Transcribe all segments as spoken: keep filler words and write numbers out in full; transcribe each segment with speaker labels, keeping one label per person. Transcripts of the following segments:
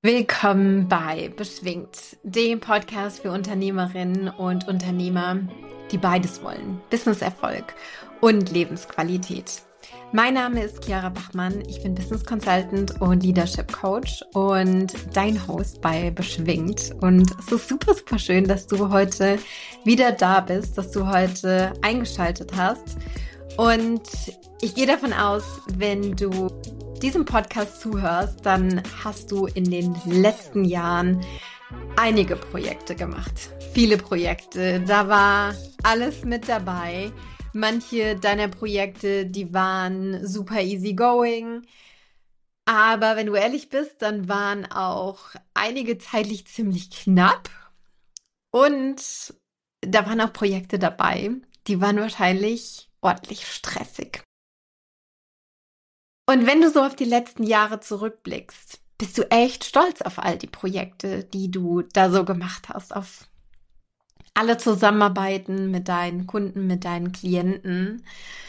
Speaker 1: Willkommen bei Beschwingt, dem Podcast für Unternehmerinnen und Unternehmer, die beides wollen: Businesserfolg und Lebensqualität. Mein Name ist Chiara Bachmann, ich bin Business Consultant und Leadership Coach und dein Host bei Beschwingt. Und es ist super, super schön, dass du heute wieder da bist, dass du heute eingeschaltet hast. Und ich gehe davon aus, wenn du diesem Podcast zuhörst, dann hast du in den letzten Jahren einige Projekte gemacht. Viele Projekte. Da war alles mit dabei. Manche deiner Projekte, die waren super easy going. Aber wenn du ehrlich bist, dann waren auch einige zeitlich ziemlich knapp. Und da waren auch Projekte dabei, die waren wahrscheinlich ordentlich stressig. Und wenn du so auf die letzten Jahre zurückblickst, bist du echt stolz auf all die Projekte, die du da so gemacht hast, auf alle Zusammenarbeiten mit deinen Kunden, mit deinen Klienten.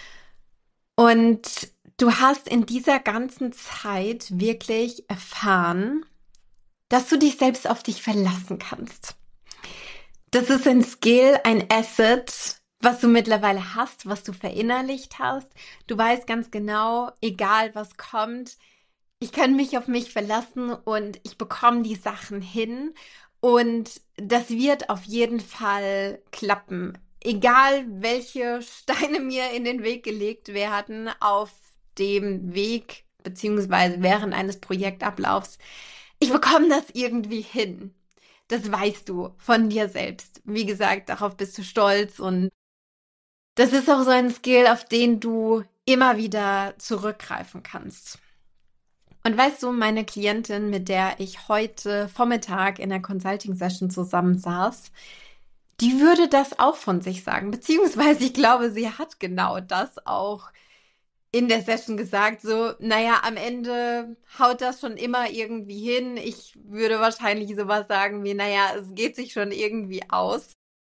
Speaker 1: Und du hast in dieser ganzen Zeit wirklich erfahren, dass du dich selbst auf dich verlassen kannst. Das ist ein Skill, ein Asset, was du mittlerweile hast, was du verinnerlicht hast. Du weißt ganz genau, egal was kommt, ich kann mich auf mich verlassen und ich bekomme die Sachen hin und das wird auf jeden Fall klappen. Egal welche Steine mir in den Weg gelegt werden auf dem Weg beziehungsweise während eines Projektablaufs, ich bekomme das irgendwie hin. Das weißt du von dir selbst. Wie gesagt, darauf bist du stolz und das ist auch so ein Skill, auf den du immer wieder zurückgreifen kannst. Und weißt du, meine Klientin, mit der ich heute Vormittag in der Consulting-Session zusammensaß, die würde das auch von sich sagen. Beziehungsweise ich glaube, sie hat genau das auch in der Session gesagt. So, naja, am Ende haut das schon immer irgendwie hin. Ich würde wahrscheinlich sowas sagen wie, naja, es geht sich schon irgendwie aus.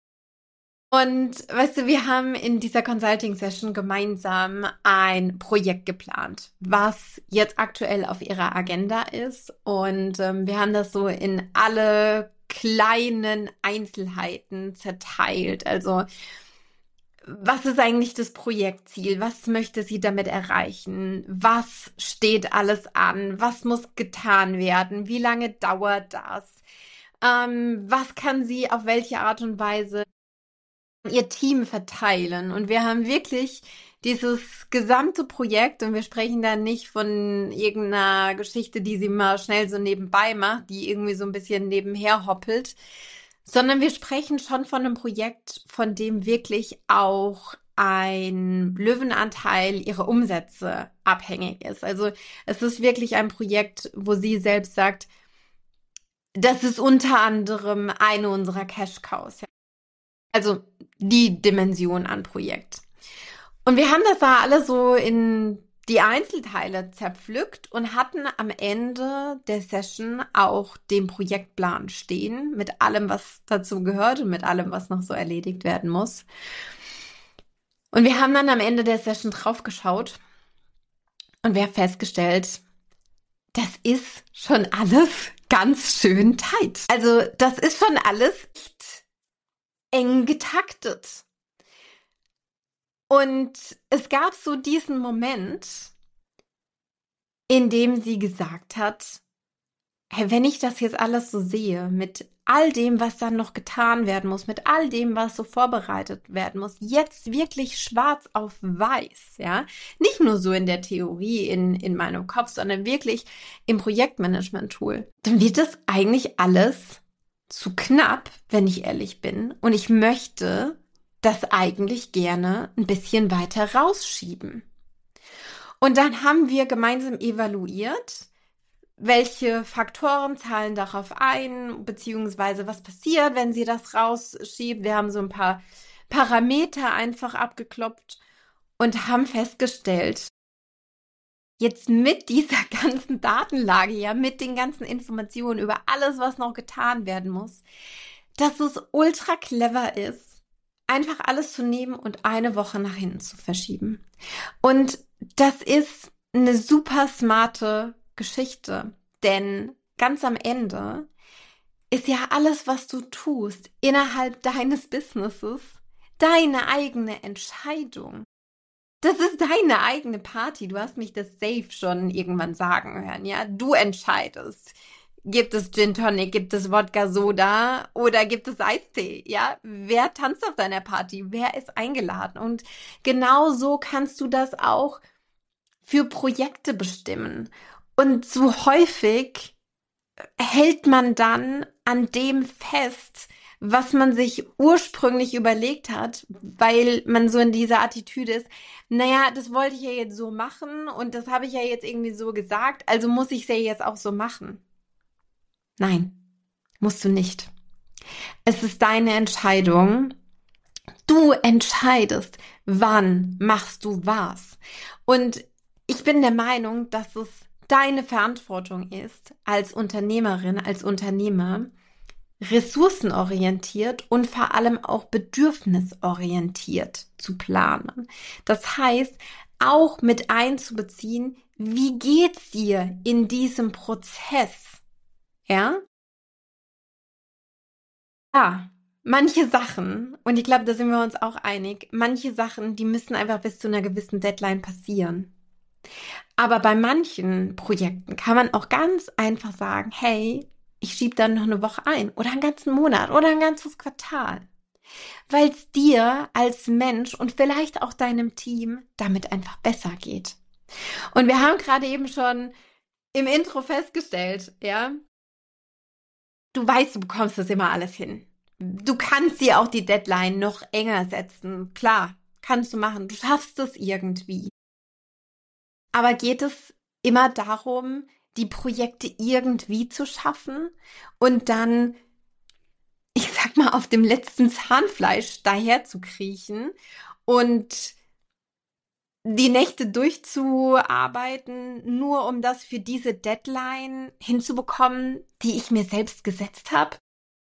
Speaker 1: Und weißt du, wir haben in dieser Consulting-Session gemeinsam ein Projekt geplant, was jetzt aktuell auf ihrer Agenda ist. Und ähm, wir haben das so in alle kleinen Einzelheiten zerteilt. Also, was ist eigentlich das Projektziel? Was möchte sie damit erreichen? Was steht alles an? Was muss getan werden? Wie lange dauert das? Ähm, was kann sie auf welche Art und Weise ihr Team verteilen? Und wir haben wirklich dieses gesamte Projekt, und wir sprechen da nicht von irgendeiner Geschichte, die sie mal schnell so nebenbei macht, die irgendwie so ein bisschen nebenher hoppelt, sondern wir sprechen schon von einem Projekt, von dem wirklich auch ein Löwenanteil ihrer Umsätze abhängig ist. Also es ist wirklich ein Projekt, wo sie selbst sagt, das ist unter anderem eine unserer Cash-Cows. Also die Dimension an Projekt. Und wir haben das da alle so in die Einzelteile zerpflückt und hatten am Ende der Session auch den Projektplan stehen, mit allem, was dazu gehört und mit allem, was noch so erledigt werden muss. Und wir haben dann am Ende der Session drauf geschaut und wir haben festgestellt, das ist schon alles ganz schön tight. Also das ist schon alles echt eng getaktet. Und es gab so diesen Moment, in dem sie gesagt hat, hey, wenn ich das jetzt alles so sehe, mit all dem, was dann noch getan werden muss, mit all dem, was so vorbereitet werden muss, jetzt wirklich schwarz auf weiß, ja, nicht nur so in der Theorie, in, in meinem Kopf, sondern wirklich im Projektmanagement-Tool, dann wird das eigentlich alles zu knapp, wenn ich ehrlich bin. Und ich möchte das eigentlich gerne ein bisschen weiter rausschieben. Und dann haben wir gemeinsam evaluiert, welche Faktoren zahlen darauf ein, beziehungsweise was passiert, wenn sie das rausschiebt. Wir haben so ein paar Parameter einfach abgeklopft und haben festgestellt, jetzt mit dieser ganzen Datenlage, ja, mit den ganzen Informationen über alles, was noch getan werden muss, dass es ultra clever ist, einfach alles zu nehmen und eine Woche nach hinten zu verschieben. Und das ist eine super smarte Geschichte, denn ganz am Ende ist ja alles, was du tust, innerhalb deines Businesses, deine eigene Entscheidung. Das ist deine eigene Party. Du hast mich das safe schon irgendwann sagen hören, ja? Du entscheidest. Gibt es Gin Tonic, gibt es Wodka Soda oder gibt es Eistee, ja? Wer tanzt auf deiner Party? Wer ist eingeladen? Und genau so kannst du das auch für Projekte bestimmen. Und so häufig hält man dann an dem fest, was man sich ursprünglich überlegt hat, weil man so in dieser Attitüde ist, naja, das wollte ich ja jetzt so machen und das habe ich ja jetzt irgendwie so gesagt, also muss ich es ja jetzt auch so machen. Nein, musst du nicht. Es ist deine Entscheidung. Du entscheidest, wann machst du was. Und ich bin der Meinung, dass es deine Verantwortung ist, als Unternehmerin, als Unternehmer, ressourcenorientiert und vor allem auch bedürfnisorientiert zu planen. Das heißt, auch mit einzubeziehen, wie geht's dir in diesem Prozess? Ja? Ja, manche Sachen, und ich glaube, da sind wir uns auch einig, manche Sachen, die müssen einfach bis zu einer gewissen Deadline passieren. Aber bei manchen Projekten kann man auch ganz einfach sagen, hey, ich schiebe dann noch eine Woche ein oder einen ganzen Monat oder ein ganzes Quartal, weil es dir als Mensch und vielleicht auch deinem Team damit einfach besser geht. Und wir haben gerade eben schon im Intro festgestellt, ja, du weißt, du bekommst das immer alles hin. Du kannst dir auch die Deadline noch enger setzen. Klar, kannst du machen. Du schaffst es irgendwie. Aber geht es immer darum, die Projekte irgendwie zu schaffen und dann, ich sag mal, auf dem letzten Zahnfleisch daher zu kriechen und die Nächte durchzuarbeiten, nur um das für diese Deadline hinzubekommen, die ich mir selbst gesetzt habe?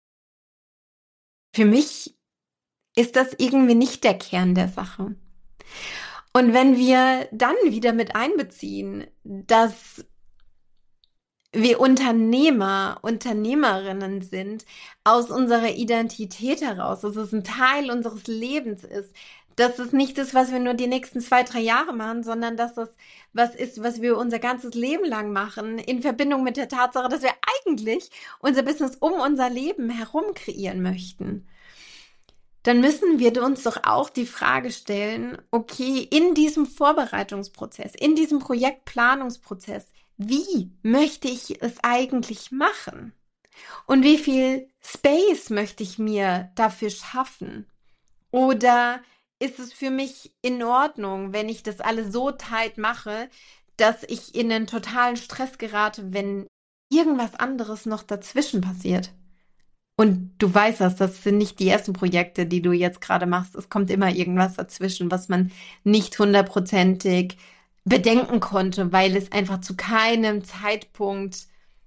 Speaker 1: Für mich ist das irgendwie nicht der Kern der Sache. Und wenn wir dann wieder mit einbeziehen, dass wir Unternehmer, Unternehmerinnen sind, aus unserer Identität heraus, dass es ein Teil unseres Lebens ist, dass es nicht ist, was wir nur die nächsten zwei, drei Jahre machen, sondern dass es was ist, was wir unser ganzes Leben lang machen, in Verbindung mit der Tatsache, dass wir eigentlich unser Business um unser Leben herum kreieren möchten. Dann müssen wir uns doch auch die Frage stellen, okay, in diesem Vorbereitungsprozess, in diesem Projektplanungsprozess, wie möchte ich es eigentlich machen? Und wie viel Space möchte ich mir dafür schaffen? Oder ist es für mich in Ordnung, wenn ich das alles so tight mache, dass ich in einen totalen Stress gerate, wenn irgendwas anderes noch dazwischen passiert? Und du weißt das, das sind nicht die ersten Projekte, die du jetzt gerade machst. Es kommt immer irgendwas dazwischen, was man nicht hundertprozentig bedenken konnte, weil es einfach zu keinem Zeitpunkt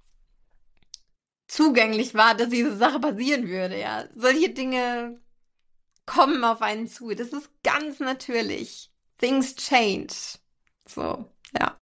Speaker 1: zugänglich war, dass diese Sache passieren würde, ja. Solche Dinge kommen auf einen zu. Das ist ganz natürlich. Things change. So, ja.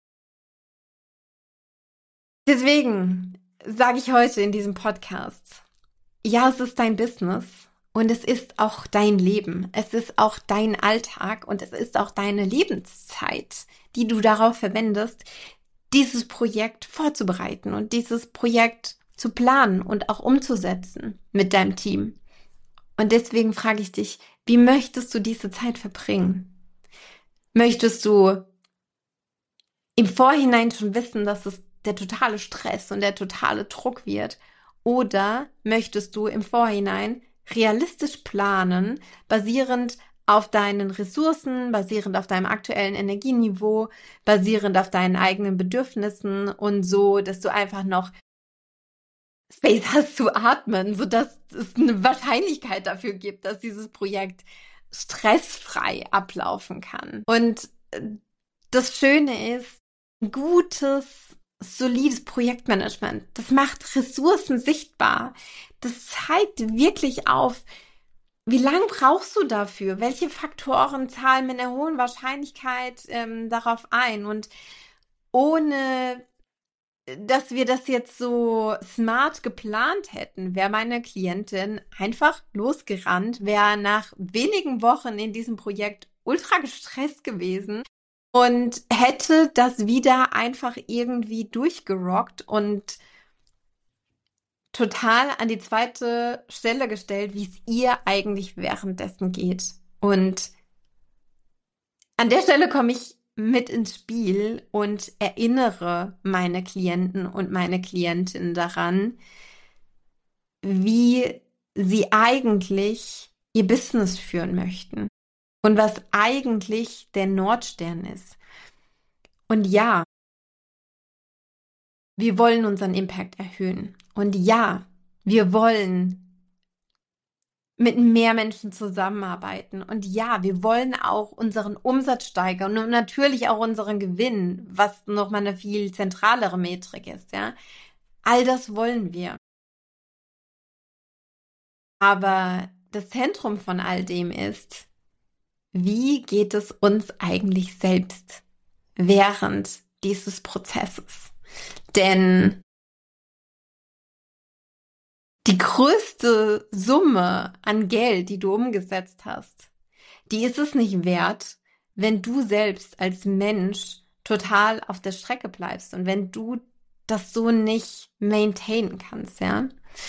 Speaker 1: Deswegen sage ich heute in diesem Podcast, ja, es ist dein Business und es ist auch dein Leben. Es ist auch dein Alltag und es ist auch deine Lebenszeit, die du darauf verwendest, dieses Projekt vorzubereiten und dieses Projekt zu planen und auch umzusetzen mit deinem Team. Und deswegen frage ich dich, wie möchtest du diese Zeit verbringen? Möchtest du im Vorhinein schon wissen, dass es der totale Stress und der totale Druck wird? Oder möchtest du im Vorhinein realistisch planen, basierend auf deinen Ressourcen, basierend auf deinem aktuellen Energieniveau, basierend auf deinen eigenen Bedürfnissen und so, dass du einfach noch Space hast zu atmen, sodass es eine Wahrscheinlichkeit dafür gibt, dass dieses Projekt stressfrei ablaufen kann. Und das Schöne ist, gutes, solides Projektmanagement, das macht Ressourcen sichtbar. Das zeigt wirklich auf, wie lange brauchst du dafür? Welche Faktoren zahlen mit einer hohen Wahrscheinlichkeit ähm, darauf ein? Und ohne dass wir das jetzt so smart geplant hätten, wäre meine Klientin einfach losgerannt, wäre nach wenigen Wochen in diesem Projekt ultra gestresst gewesen und hätte das wieder einfach irgendwie durchgerockt und total an die zweite Stelle gestellt, wie es ihr eigentlich währenddessen geht. Und an der Stelle komme ich mit ins Spiel und erinnere meine Klienten und meine Klientinnen daran, wie sie eigentlich ihr Business führen möchten und was eigentlich der Nordstern ist. Und ja, wir wollen unseren Impact erhöhen. Und ja, wir wollen mit mehr Menschen zusammenarbeiten. Und ja, wir wollen auch unseren Umsatz steigern und natürlich auch unseren Gewinn, was nochmal eine viel zentralere Metrik ist, ja. All das wollen wir. Aber das Zentrum von all dem ist, wie geht es uns eigentlich selbst während dieses Prozesses? Denn die größte Summe an Geld, die du umgesetzt hast, die ist es nicht wert, wenn du selbst als Mensch total auf der Strecke bleibst und wenn du das so nicht maintainen kannst, ja.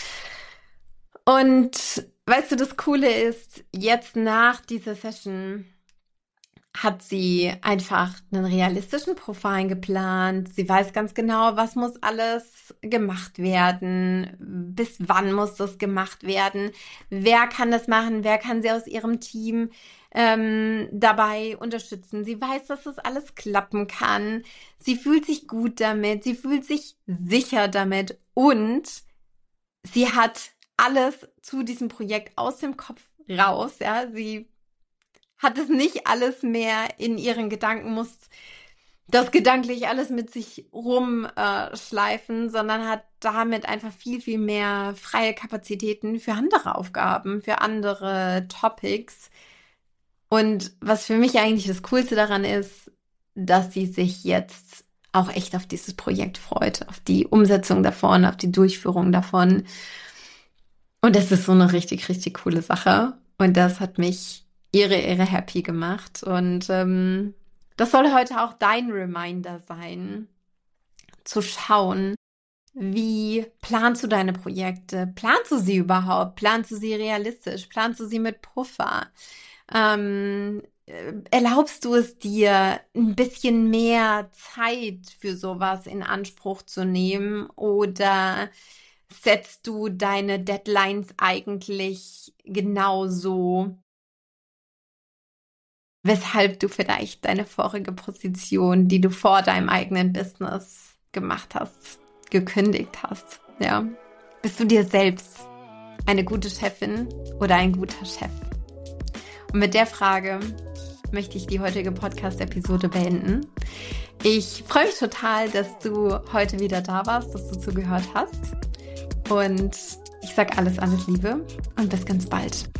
Speaker 1: Und weißt du, das Coole ist, jetzt nach dieser Session hat sie einfach einen realistischen Profil geplant. Sie weiß ganz genau, was muss alles gemacht werden, bis wann muss das gemacht werden, wer kann das machen, wer kann sie aus ihrem Team ähm, dabei unterstützen. Sie weiß, dass das alles klappen kann. Sie fühlt sich gut damit, sie fühlt sich sicher damit und sie hat alles zu diesem Projekt aus dem Kopf raus. Ja, sie hat es nicht alles mehr in ihren Gedanken, muss das gedanklich alles mit sich rumschleifen, äh, sondern hat damit einfach viel, viel mehr freie Kapazitäten für andere Aufgaben, für andere Topics. Und was für mich eigentlich das Coolste daran ist, dass sie sich jetzt auch echt auf dieses Projekt freut, auf die Umsetzung davon, auf die Durchführung davon. Und das ist so eine richtig, richtig coole Sache. Und das hat mich ihre, ihre happy gemacht. Und ähm, das soll heute auch dein Reminder sein, zu schauen, wie planst du deine Projekte? Planst du sie überhaupt? Planst du sie realistisch? Planst du sie mit Puffer? Ähm, erlaubst du es dir, ein bisschen mehr Zeit für sowas in Anspruch zu nehmen? Oder setzt du deine Deadlines eigentlich genauso, weshalb du vielleicht deine vorige Position, die du vor deinem eigenen Business gemacht hast, gekündigt hast? Ja. Bist du dir selbst eine gute Chefin oder ein guter Chef? Und mit der Frage möchte ich die heutige Podcast-Episode beenden. Ich freue mich total, dass du heute wieder da warst, dass du zugehört hast. Und ich sage alles, alles Liebe und bis ganz bald.